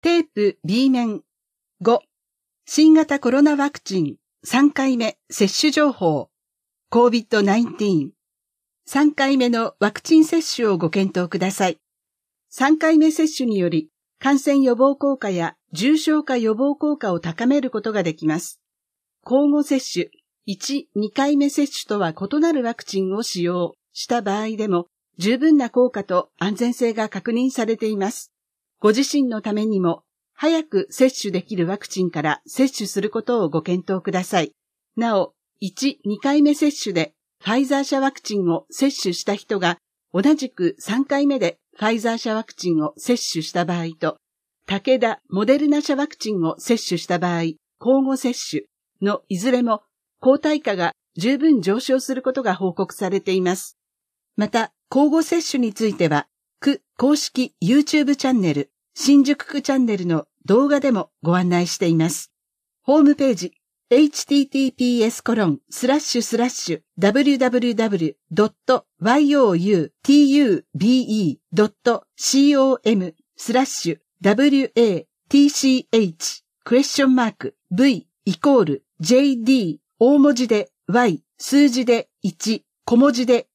テープ B 面5、新型コロナワクチン3回目接種情報 COVID-19 3回目のワクチン接種をご検討ください。3回目接種により感染予防効果や重症化予防効果を高めることができます。交互接種1、2回目接種とは異なるワクチンを使用した場合でも十分な効果と安全性が確認されています。ご自身のためにも早く接種できるワクチンから接種することをご検討ください。なお、1、2回目接種でファイザー社ワクチンを接種した人が同じく3回目でファイザー社ワクチンを接種した場合と、武田、モデルナ社ワクチンを接種した場合、交互接種のいずれも抗体価が十分上昇することが報告されています。また、交互接種については、区公式 YouTube チャンネル、新宿区チャンネルの動画でもご案内しています。ホームページ、https://www.youtube.watch?v=jd 大文字で y 数字で1小文字で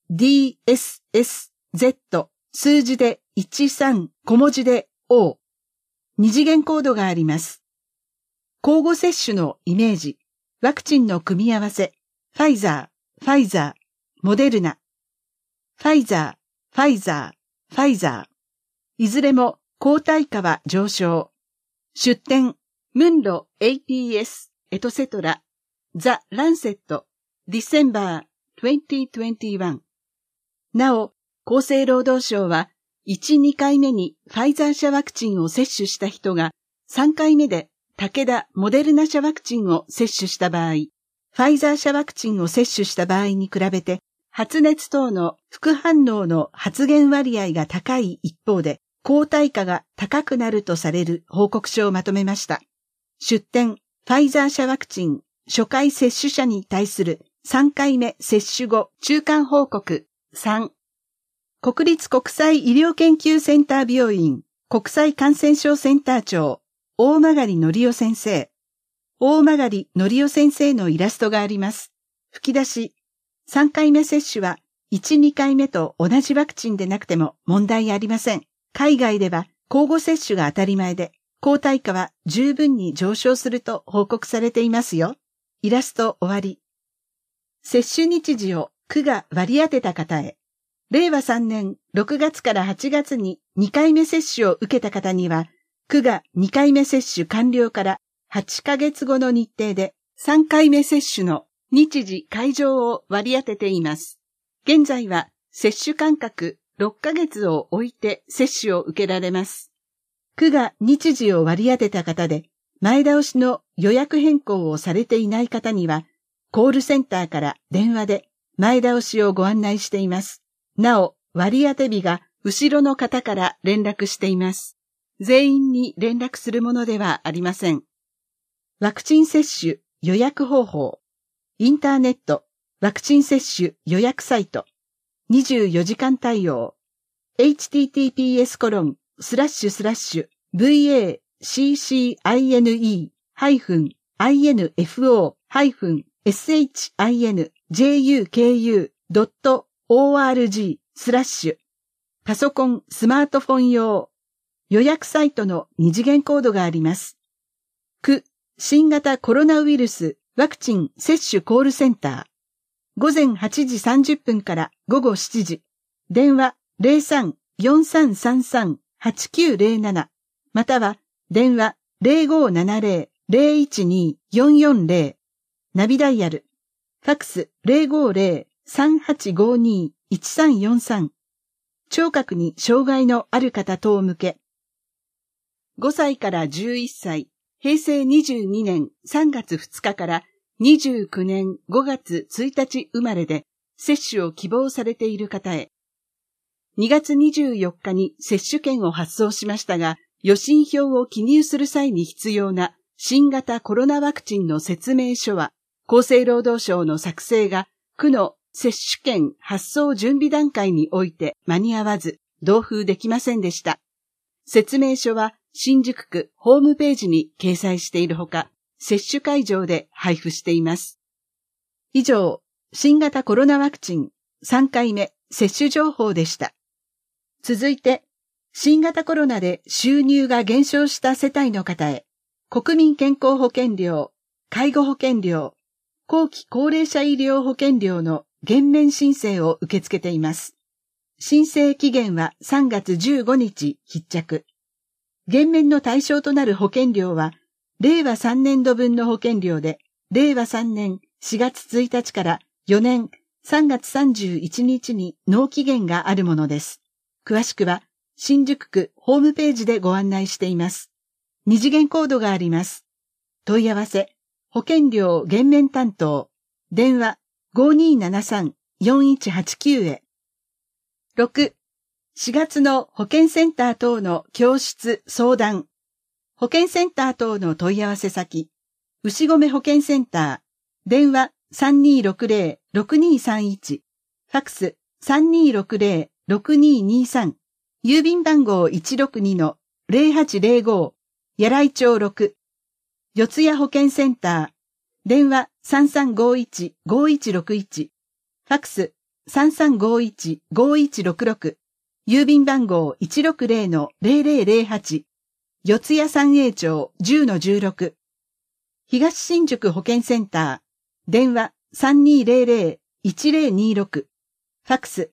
dss-z 数字で13小文字で o 二次元コードがあります。交互接種のイメージ、ワクチンの組み合わせ、ファイザー、モデルナ、ファイザー、いずれも抗体価は上昇。出典、ムンロ APS、エトセトラ、ザ・ランセット、ディセンバー2021。なお、厚生労働省は、1、2回目にファイザー社ワクチンを接種した人が3回目で武田、モデルナ社ワクチンを接種した場合、ファイザー社ワクチンを接種した場合に比べて発熱等の副反応の発現割合が高い一方で抗体価が高くなるとされる報告書をまとめました。出典、ファイザー社ワクチン初回接種者に対する3回目接種後中間報告3。国立国際医療研究センター病院国際感染症センター長大曲則夫先生。大曲則夫先生のイラストがあります。吹き出し。3回目接種は1、2回目と同じワクチンでなくても問題ありません。海外では交互接種が当たり前で、抗体価は十分に上昇すると報告されていますよ。イラスト終わり。接種日時を区が割り当てた方へ。令和3年6月から8月に2回目接種を受けた方には、区が2回目接種完了から8ヶ月後の日程で3回目接種の日時会場を割り当てています。現在は接種間隔6ヶ月を置いて接種を受けられます。区が日時を割り当てた方で前倒しの予約変更をされていない方には、コールセンターから電話で前倒しをご案内しています。なお、割り当て日が後ろの方から連絡しています。全員に連絡するものではありません。ワクチン接種予約方法。インターネットワクチン接種予約サイト。24時間対応。https://vaccine-info-shinjuku.org/ パソコン、スマートフォン用。予約サイトの二次元コードがあります。区、新型コロナウイルスワクチン接種コールセンター。午前8時30分から午後7時。電話 03-4333-8907 または電話 0570-012-440 ナビダイヤル。ファックス 050-3852-1343 聴覚に障害のある方等向け。5歳から11歳、平成22年3月2日から29年5月1日生まれで接種を希望されている方へ。2月24日に接種券を発送しましたが、予診票を記入する際に必要な新型コロナワクチンの説明書は、厚生労働省の作成が区の接種券発送準備段階において間に合わず、同封できませんでした。説明書は新宿区ホームページに掲載しているほか、接種会場で配布しています。以上、新型コロナワクチン3回目接種情報でした。続いて、新型コロナで収入が減少した世帯の方へ、国民健康保険料、介護保険料、後期高齢者医療保険料の減免申請を受け付けています。申請期限は3月15日必着。減免の対象となる保険料は、令和3年度分の保険料で、令和3年4月1日から4年3月31日に納期限があるものです。詳しくは、新宿区ホームページでご案内しています。二次元コードがあります。問い合わせ、保険料減免担当、電話5273-4189へ。6、4月の保健センター等の教室相談。保健センター等の問い合わせ先。牛込保健センター。電話3260-6231。ファックス3260-6223。郵便番号 162-0805。柳井町6。四谷保健センター。電話3351-5161。ファックス3351-5166。郵便番号 160-0008。四谷三栄町 10-16。東新宿保健センター。電話3200-1026。ファックス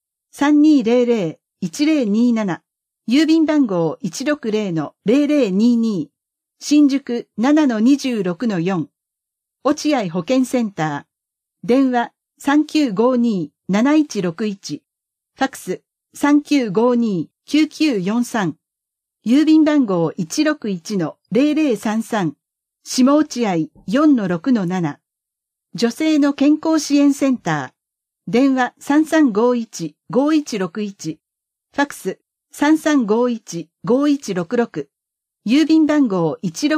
3200-1027。郵便番号 160-0022。新宿 7-26-4。落合保健センター。電話3952-7161。ファックス3952-9943。郵便番号 161-0033。下落合 4-6-7。女性の健康支援センター。電話3351-5161。ファックス3351-5166。郵便番号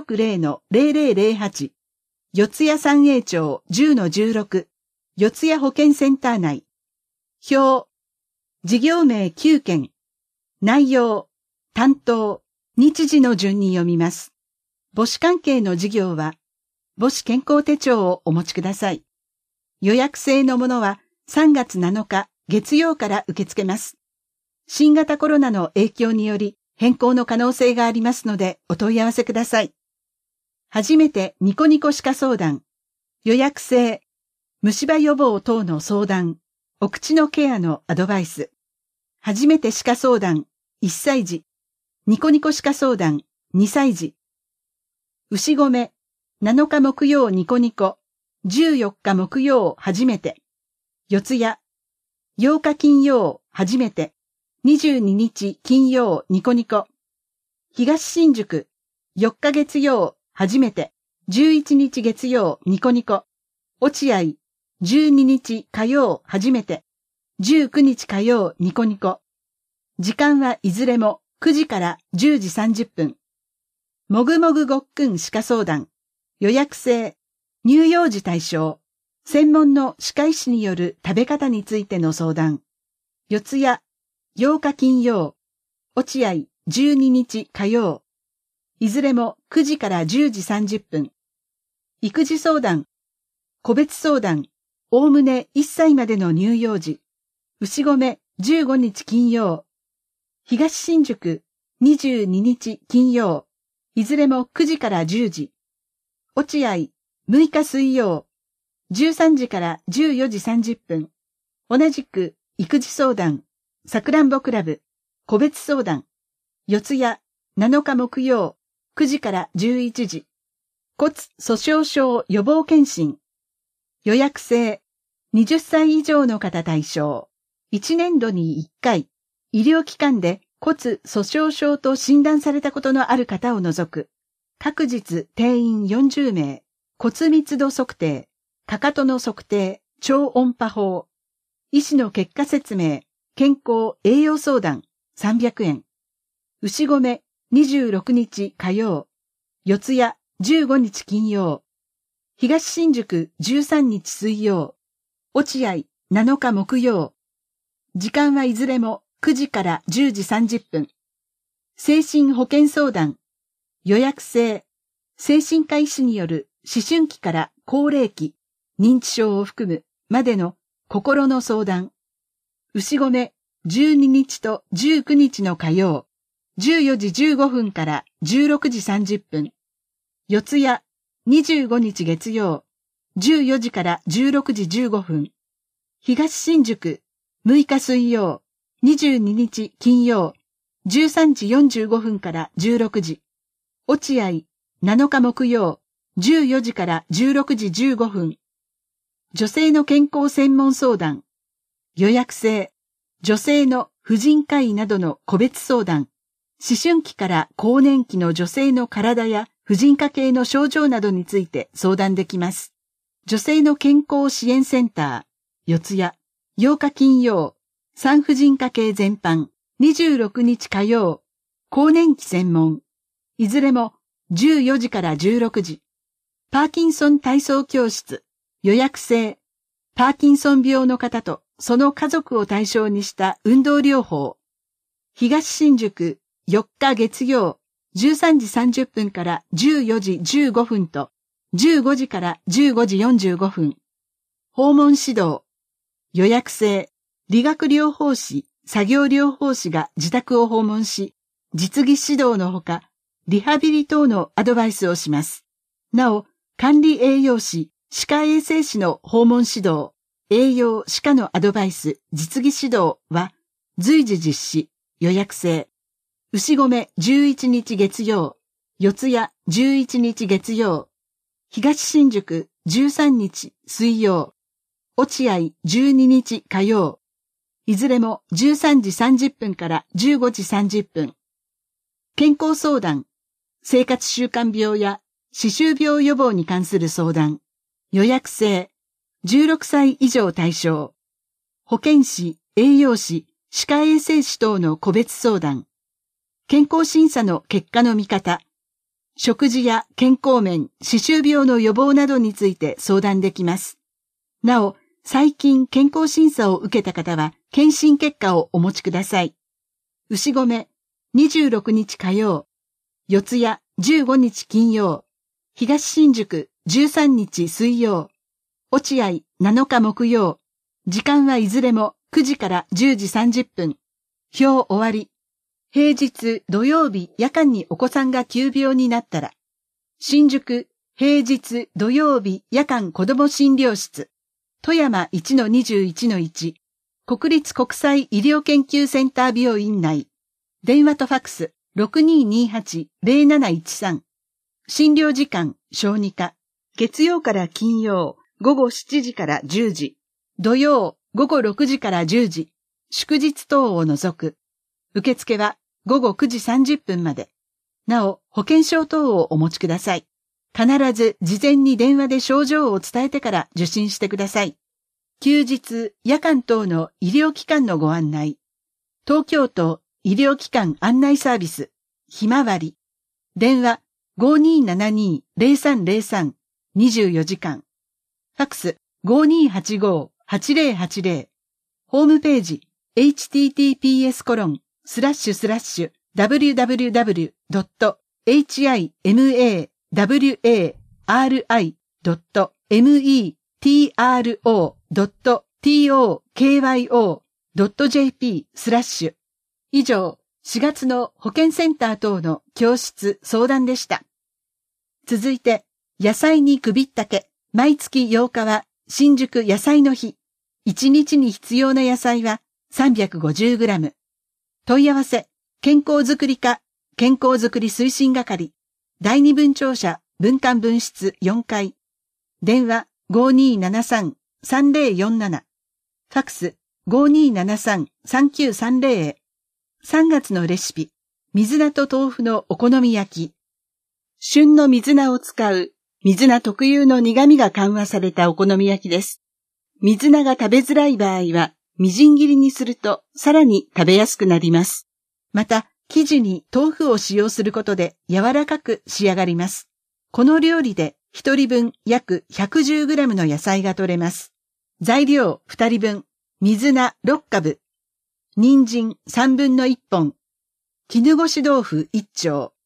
160-0008。四谷三栄町 10-16。四谷保健センター内。表。事業名9件。内容。担当。日時の順に読みます。母子関係の事業は、母子健康手帳をお持ちください。予約制のものは3月7日月曜から受け付けます。新型コロナの影響により変更の可能性がありますのでお問い合わせください。初めてニコニコ歯科相談、予約制、虫歯予防等の相談、お口のケアのアドバイス。初めて歯科相談、1歳児、ニコニコ歯科相談、2歳児。牛込、7日木曜ニコニコ、14日木曜初めて。四谷、8日金曜初めて。22日金曜ニコニコ。東新宿、4日月曜初めて。11日月曜ニコニコ。落合、12日火曜初めて。19日火曜ニコニコ。時間はいずれも9時から10時30分。もぐもぐごっくん歯科相談。予約制。乳幼児対象。専門の歯科医師による食べ方についての相談。四谷、8日金曜。落合、12日火曜。いずれも9時から10時30分。育児相談。個別相談。おおむね1歳までの乳幼児。牛込、15日金曜。東新宿、22日金曜。いずれも9時から10時。落合、6日水曜。13時から14時30分。同じく、育児相談。さくらんぼクラブ。個別相談。四谷、7日木曜。9時から11時。骨粗鬆症予防検診。予約制。20歳以上の方対象。1年度に1回。医療機関で骨粗鬆症と診断されたことのある方を除く。各日定員40名。骨密度測定。かかとの測定。超音波法。医師の結果説明。健康栄養相談。300円。牛込、26日火曜。四谷、15日金曜。東新宿、13日水曜。落合、7日木曜。時間はいずれも9時から10時30分。精神保健相談。 予約制、精神科医師による思春期から高齢期、認知症を含むまでの心の相談。牛込12日と19日の火曜、14時15分から16時30分。四谷25日月曜、14時から16時15分。東新宿6日水曜、22日金曜、13時45分から16時。落合7日木曜、14時から16時15分。女性の健康専門相談。予約制。女性の婦人科医などの個別相談。思春期から更年期の女性の体や婦人科系の症状などについて相談できます。女性の健康支援センター。四谷。8日金曜。産婦人科系全般。26日火曜。更年期専門。いずれも14時から16時。パーキンソン体操教室。予約制。パーキンソン病の方とその家族を対象にした運動療法。東新宿4日月曜、13時30分から14時15分と、15時から15時45分。訪問指導。予約制。理学療法士、作業療法士が自宅を訪問し、実技指導のほか、リハビリ等のアドバイスをします。なお、管理栄養士、歯科衛生士の訪問指導、栄養歯科のアドバイス、実技指導は随時実施、予約制。牛込11日月曜、四谷11日月曜、東新宿13日水曜、落合12日火曜、いずれも13時30分から15時30分。健康相談、生活習慣病や歯周病予防に関する相談、予約制、16歳以上対象、保健師、栄養士、歯科衛生士等の個別相談、健康審査の結果の見方、食事や健康面、歯周病の予防などについて相談できます。なお、最近健康審査を受けた方は、検診結果をお持ちください。牛込26日火曜、四谷15日金曜、東新宿13日水曜、落合7日木曜、時間はいずれも9時から10時30分。表終わり。平日土曜日夜間にお子さんが急病になったら、新宿平日土曜日夜間子ども診療室、富山 1-21-1、国立国際医療研究センター病院内、電話とファックス 6228-0713、診療時間小児科、月曜から金曜午後7時から10時、土曜午後6時から10時、祝日等を除く。受付は午後9時30分まで。なお、保険証等をお持ちください。必ず事前に電話で症状を伝えてから受診してください。休日、夜間等の医療機関のご案内。東京都医療機関案内サービス、ひまわり。電話 5272-0303、24時間。ファックス 5285-8080。ホームページ https://www.himawari.tokyo.jp/ 以上、4月の保健センター等の教室相談でした。続いて、野菜に首ったけ、毎月8日は新宿野菜の日。1日に必要な野菜は 350g。問い合わせ、健康づくり課、健康づくり推進係、第二分庁舎、分館分室4階。電話 5273-3047。ファックス 5273-3930 へ。3月のレシピ、水菜と豆腐のお好み焼き。旬の水菜を使う、水菜特有の苦味が緩和されたお好み焼きです。水菜が食べづらい場合は、みじん切りにするとさらに食べやすくなります。また、生地に豆腐を使用することで柔らかく仕上がります。この料理で1人分約 110g の野菜が取れます。材料2人分、水菜6株、人参1/3本、絹ごし豆腐1丁、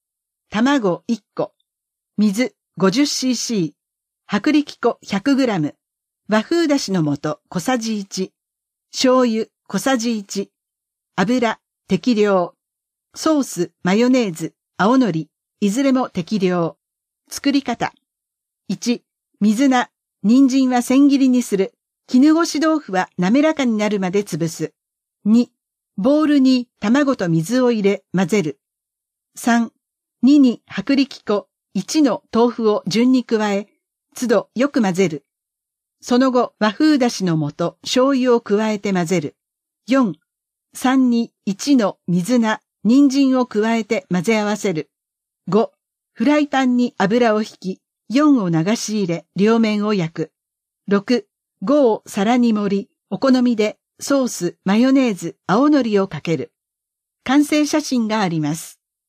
卵1個、水 50cc、薄力粉 100g、和風だしの素小さじ1、醤油小さじ1、油適量、ソース、マヨネーズ、青のり、いずれも適量。作り方。1、水菜、人参は千切りにする。絹ごし豆腐は滑らかになるまで潰す。2、ボウルに卵と水を入れ混ぜる。3、2に薄力粉、1の豆腐を順に加え、都度よく混ぜる。その後、和風だしの素、醤油を加えて混ぜる。4、3に1の水菜、人参を加えて混ぜ合わせる。5、フライパンに油を引き、4を流し入れ、両面を焼く。6、5を皿に盛り、お好みでソース、マヨネーズ、青のりをかける。完成写真があります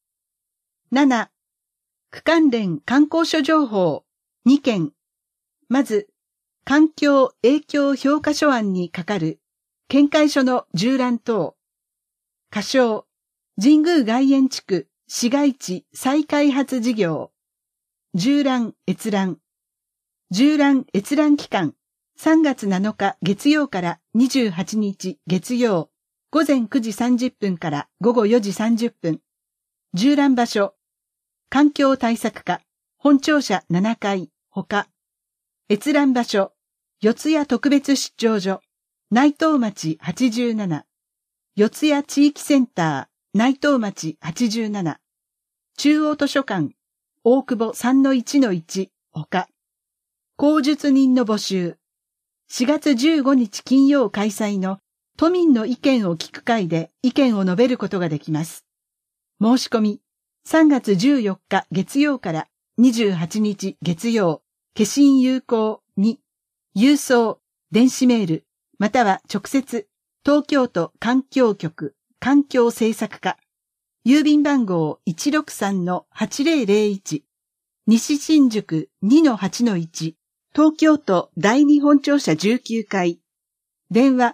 。7、区関連観光所情報2件。まず、環境影響評価書案にかかる見解書の縦覧等。仮称、神宮外苑地区市街地再開発事業。縦覧閲覧。縦覧閲覧期間、3月7日月曜から28日月曜、午前9時30分から午後4時30分。縦覧場所、環境対策課、本庁舎7階、ほか。閲覧場所、四谷特別出張所、内藤町87。四谷地域センター、内藤町87。中央図書館、大久保 3-1-1、ほか。口述人の募集。4月15日金曜開催の都民の意見を聞く会で意見を述べることができます。申し込み、3月14日月曜から28日月曜、消印有効2、郵送、電子メール、または直接、東京都環境局、環境政策課、郵便番号 163-8001、西新宿 2-8-1、東京都第二本庁舎19階、電話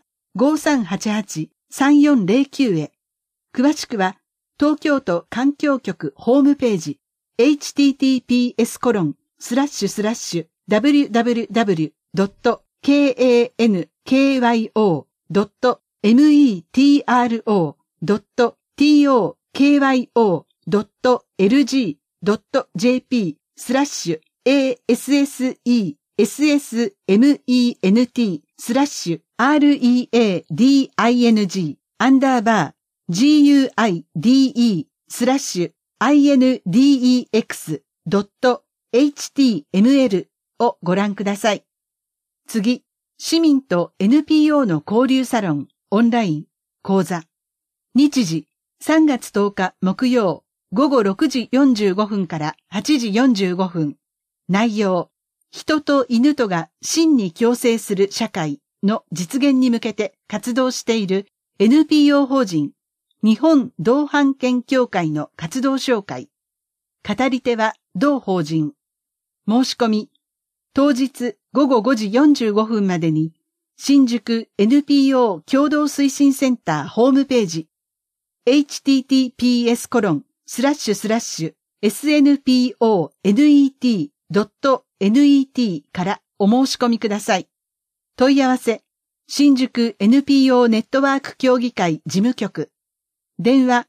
5388-3409 へ。詳しくは、東京都環境局ホームページ、https://www.kandeng/aessement/indexjp/aesendexhtml をご覧ください。次、市民と NPO の交流サロン、オンライン、講座。日時、3月10日木曜、午後6時45分から8時45分。内容、人と犬とが真に共生する社会の実現に向けて活動している NPO 法人、日本同伴犬協会の活動紹介。語り手は同法人。申し込み、当日午後5時45分までに、新宿 NPO 共同推進センターホームページ、https://snponet.net からお申し込みください。問い合わせ、新宿 NPO ネットワーク協議会事務局。電話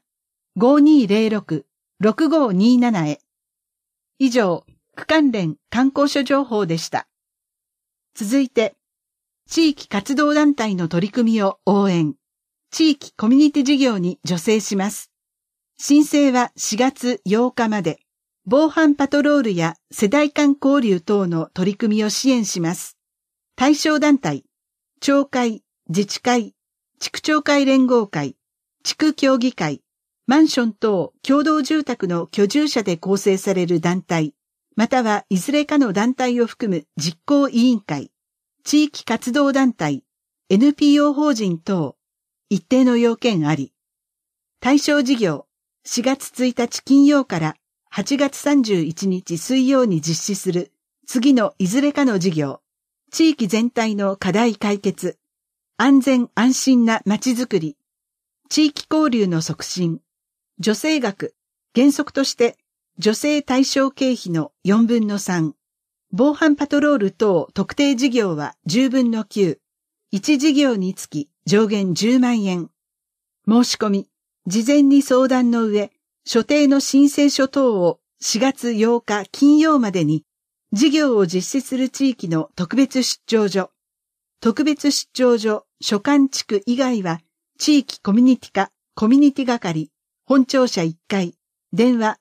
5206-6527 へ。以上、区関連観光所情報でした。続いて、地域活動団体の取り組みを応援、地域コミュニティ事業に助成します。申請は4月8日まで、防犯パトロールや世代間交流等の取り組みを支援します。対象団体、町会、自治会、地区町会連合会、地区協議会、マンション等共同住宅の居住者で構成される団体、またはいずれかの団体を含む実行委員会、地域活動団体、NPO 法人等、一定の要件あり。対象事業、4月1日金曜から8月31日水曜に実施する次のいずれかの事業、地域全体の課題解決、安全安心なまちづくり、地域交流の促進、助成額、原則として女性対象経費の4分の3。防犯パトロール等特定事業は10分の9。1事業につき上限10万円。申し込み、事前に相談の上、所定の申請書等を4月8日金曜までに、事業を実施する地域の特別出張所、特別出張所、所管地区以外は、地域コミュニティ課、コミュニティ係、本庁舎1階、電話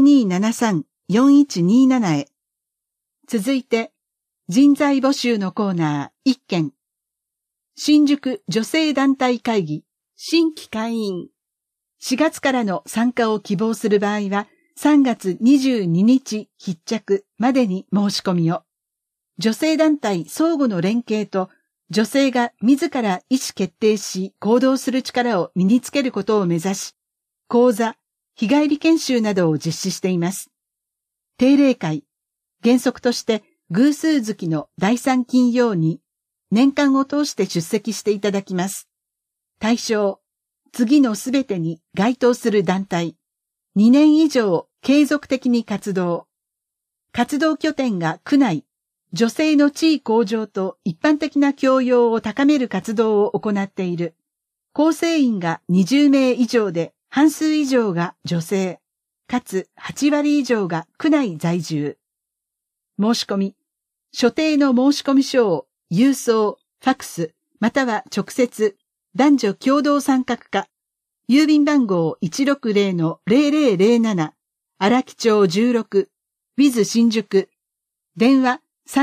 5273-4127へ。続いて、人材募集のコーナー1件。新宿女性団体会議、新規会員。4月からの参加を希望する場合は、3月22日必着までに申し込みを。女性団体相互の連携と、女性が自ら意思決定し行動する力を身につけることを目指し、講座、日帰り研修などを実施しています。定例会、原則として偶数月の第3金曜に年間を通して出席していただきます。対象、次のすべてに該当する団体、2年以上継続的に活動。活動拠点が区内、女性の地位向上と一般的な教養を高める活動を行っている。構成員が20名以上で半数以上が女性、かつ8割以上が区内在住。申し込み、所定の申込書を郵送、ファクス、または直接、男女共同参画課、郵便番号 160-0007、荒木町16、ウィズ新宿、電話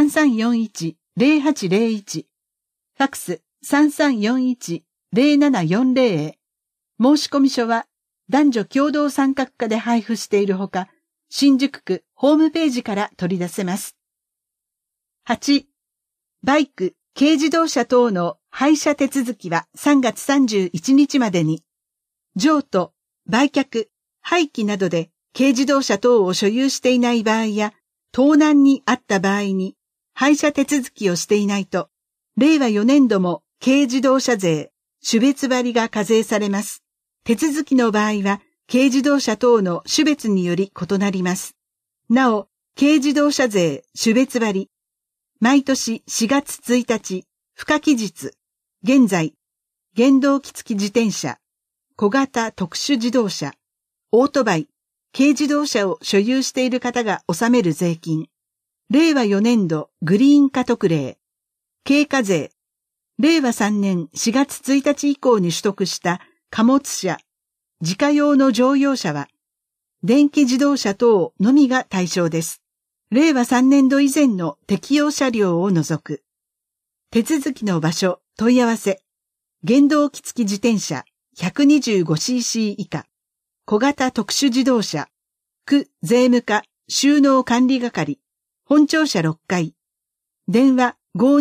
3341-0801、ファクス3341-0740へ。申込書は男女共同参画課で配布しているほか、新宿区ホームページから取り出せます。8. バイク、軽自動車等の廃車手続きは3月31日までに、譲渡、売却、廃棄などで軽自動車等を所有していない場合や、盗難にあった場合に廃車手続きをしていないと、令和4年度も軽自動車税、種別割が課税されます。手続きの場合は、軽自動車等の種別により異なります。なお、軽自動車税、種別割、毎年4月1日、付加期日、現在、原動機付き自転車、小型特殊自動車、オートバイ、軽自動車を所有している方が納める税金、令和4年度グリーン化特例、軽課税、令和3年4月1日以降に取得した貨物車、自家用の乗用車は、電気自動車等のみが対象です。令和3年度以前の適用車両を除く。手続きの場所、問い合わせ。原動機付き自転車 125cc 以下。小型特殊自動車。区税務課収納管理係。本庁舎6階。電話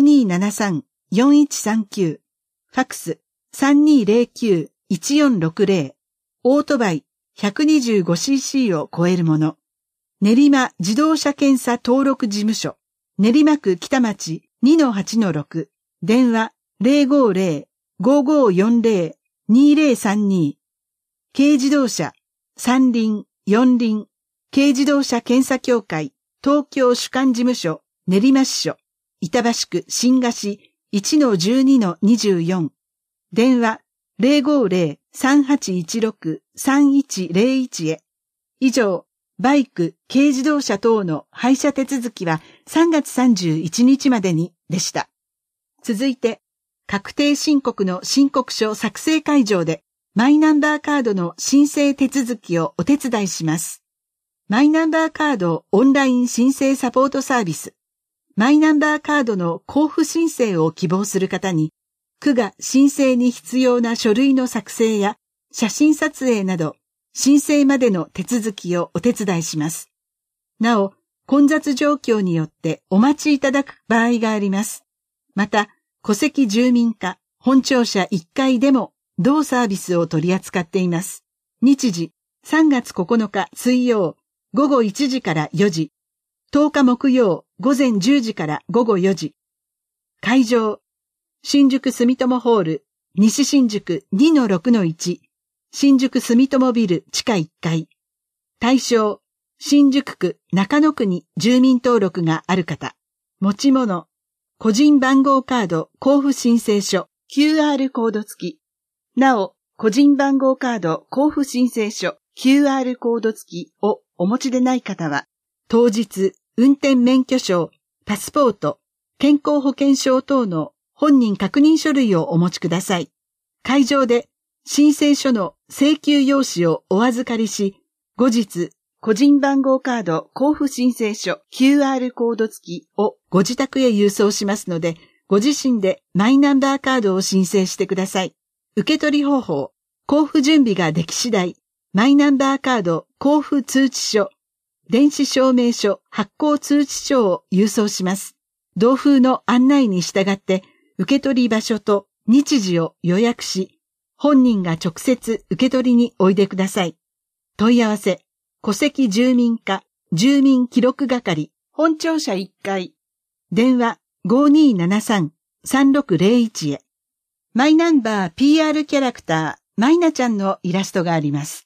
5273-4139。ファクス 3209-1460。オートバイ 125cc を超えるもの。練馬自動車検査登録事務所。練馬区北町 2-8-6。電話 050-5540-2032。軽自動車、三輪、四輪、軽自動車検査協会、東京主管事務所、練馬支所、板橋区新河市 1-12-24。電話050-3816-3101へ。以上、バイク、軽自動車等の廃車手続きは3月31日までにでした。続いて、確定申告の申告書作成会場でマイナンバーカードの申請手続きをお手伝いします。マイナンバーカードオンライン申請サポートサービス。マイナンバーカードの交付申請を希望する方に、区が申請に必要な書類の作成や写真撮影など、申請までの手続きをお手伝いします。なお、混雑状況によってお待ちいただく場合があります。また、戸籍住民課、本庁舎1階でも同サービスを取り扱っています。日時、3月9日水曜、午後1時から4時。10日木曜、午前10時から午後4時。会場、新宿住友ホール、西新宿 2-6-1。新宿住友ビル地下1階。対象、 新宿区中野区に住民登録がある方、持ち物、個人番号カード交付申請書 QR コード付き。なお、個人番号カード交付申請書 QR コード付きをお持ちでない方は、当日、運転免許証、パスポート、健康保険証等の本人確認書類をお持ちください。会場で申請書の請求用紙をお預かりし、後日、個人番号カード交付申請書 QR コード付きをご自宅へ郵送しますので、ご自身でマイナンバーカードを申請してください。受取方法、交付準備ができ次第、マイナンバーカード交付通知書、電子証明書発行通知書を郵送します。同封の案内に従って受取場所と日時を予約し、本人が直接受け取りにおいでください。問い合わせ、戸籍住民課住民記録係本庁舎1階、電話 5273-3601 へ。マイナンバー PR キャラクターマイナちゃんのイラストがあります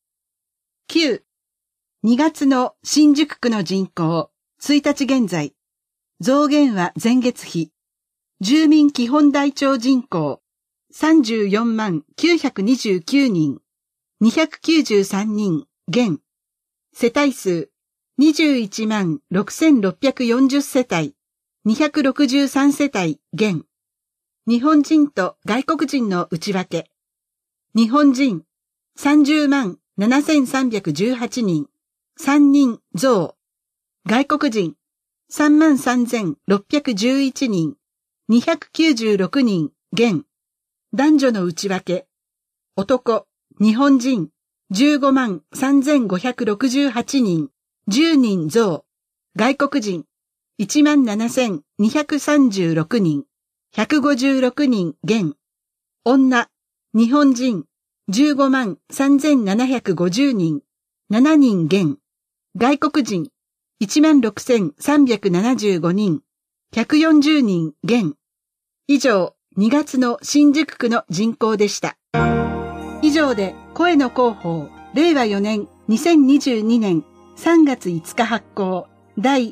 。9、2月の新宿区の人口、1日現在、増減は前月比、住民基本台帳人口、34万929人、293人、減。世帯数、21万6640世帯、263世帯、減。日本人と外国人の内訳。日本人、30万7318人、3人増。外国人、33,611人、296人減。男女の内訳。男、日本人、15万3568人、10人増。外国人、17,236人、156人減。女、日本人、15万3750人、7人減。外国人、16,375人、140人減。以上、2月の新宿区の人口でした。以上で、声の広報、令和4年2022年3月5日発行、第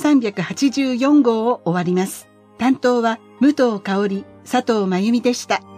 2384号を終わります。担当は、武藤香織、佐藤真由美でした。